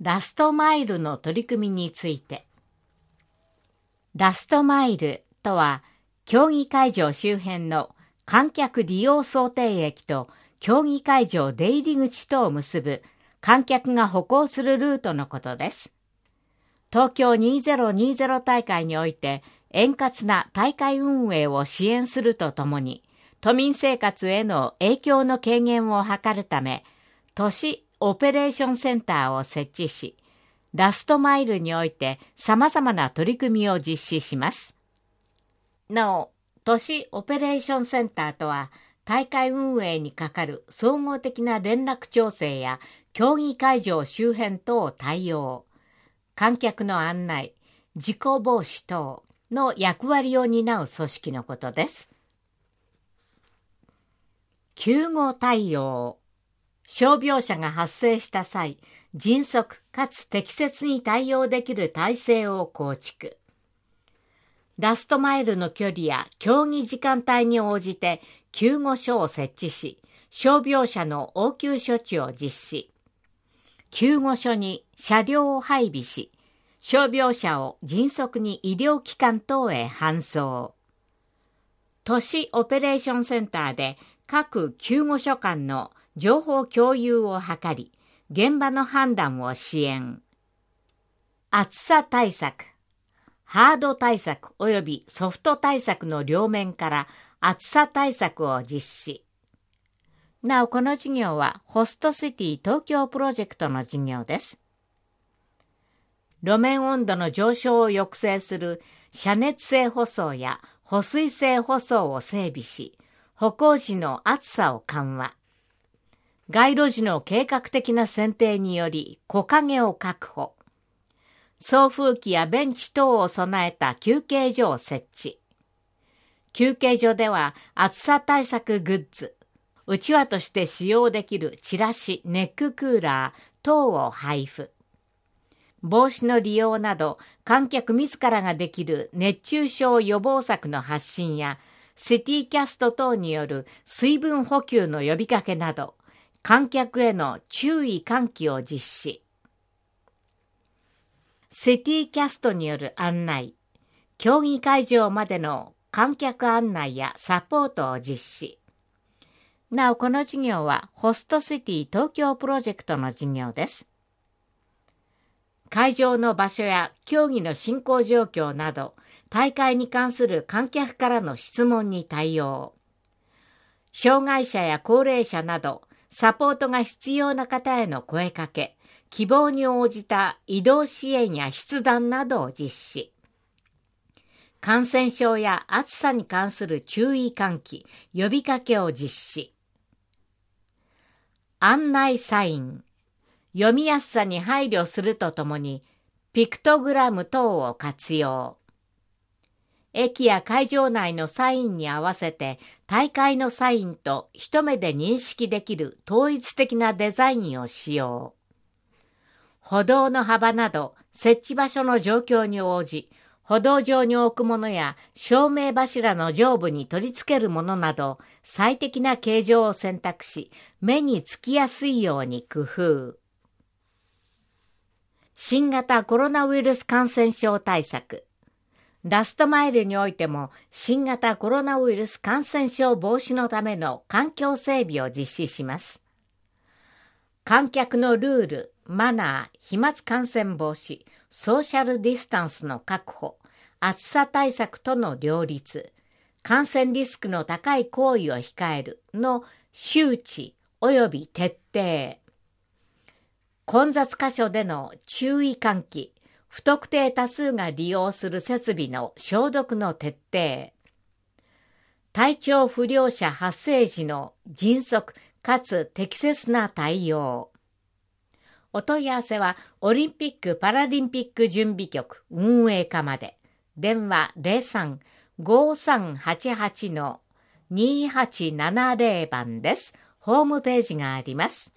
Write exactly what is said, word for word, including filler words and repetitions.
ラストマイルの取り組みについて。ラストマイルとは、競技会場周辺の観客利用想定駅と競技会場出入り口とを結ぶ観客が歩行するルートのことです。東京にせんにじゅう大会において円滑な大会運営を支援するとともに、都民生活への影響の軽減を図るため、都市オペレーションセンターを設置し、ラストマイルにおいて様々な取り組みを実施します。なお、都市オペレーションセンターとは、大会運営にかかる総合的な連絡調整や競技会場周辺等対応、観客の案内、事故防止等の役割を担う組織のことです。救護対応。傷病者が発生した際、迅速かつ適切に対応できる体制を構築。ラストマイルの距離や競技時間帯に応じて救護所を設置し、傷病者の応急処置を実施。救護所に車両を配備し、傷病者を迅速に医療機関等へ搬送。都市オペレーションセンターで各救護所間の情報共有を図り、現場の判断を支援。暑さ対策。ハード対策及びソフト対策の両面から暑さ対策を実施。なお、この事業はホストシティ東京プロジェクトの事業です。路面温度の上昇を抑制する遮熱性舗装や保水性舗装を整備し、歩行時の暑さを緩和。街路樹の計画的な剪定により木陰を確保。送風機やベンチ等を備えた休憩所を設置。休憩所では暑さ対策グッズ、うちわとして使用できるチラシ、ネッククーラー等を配布。帽子の利用など観客自らができる熱中症予防策の発信やシティキャスト等による水分補給の呼びかけなど観客への注意喚起を実施。シティキャストによる案内、競技会場までの観客案内やサポートを実施。なお、この事業はホストシティ東京プロジェクトの事業です。会場の場所や競技の進行状況など、大会に関する観客からの質問に対応。障害者や高齢者など、サポートが必要な方への声かけ、希望に応じた移動支援や筆談などを実施。感染症や暑さに関する注意喚起、呼びかけを実施。案内サイン。読みやすさに配慮するとともに、ピクトグラム等を活用。駅や会場内のサインに合わせて、大会のサインと一目で認識できる統一的なデザインを使用。歩道の幅など設置場所の状況に応じ、歩道上に置くものや照明柱の上部に取り付けるものなど最適な形状を選択し、目につきやすいように工夫。新型コロナウイルス感染症対策。ラストマイルにおいても新型コロナウイルス感染症防止のための環境整備を実施します。観客のルール、マナー、飛沫感染防止、ソーシャルディスタンスの確保、暑さ対策との両立、感染リスクの高い行為を控えるの周知及び徹底。混雑箇所での注意喚起、不特定多数が利用する設備の消毒の徹底。体調不良者発生時の迅速かつ適切な対応。お問い合わせはオリンピック・パラリンピック準備局運営課まで。電話 ゼロさん ごさんはちはち にはちななゼロ 番です。ホームページがあります。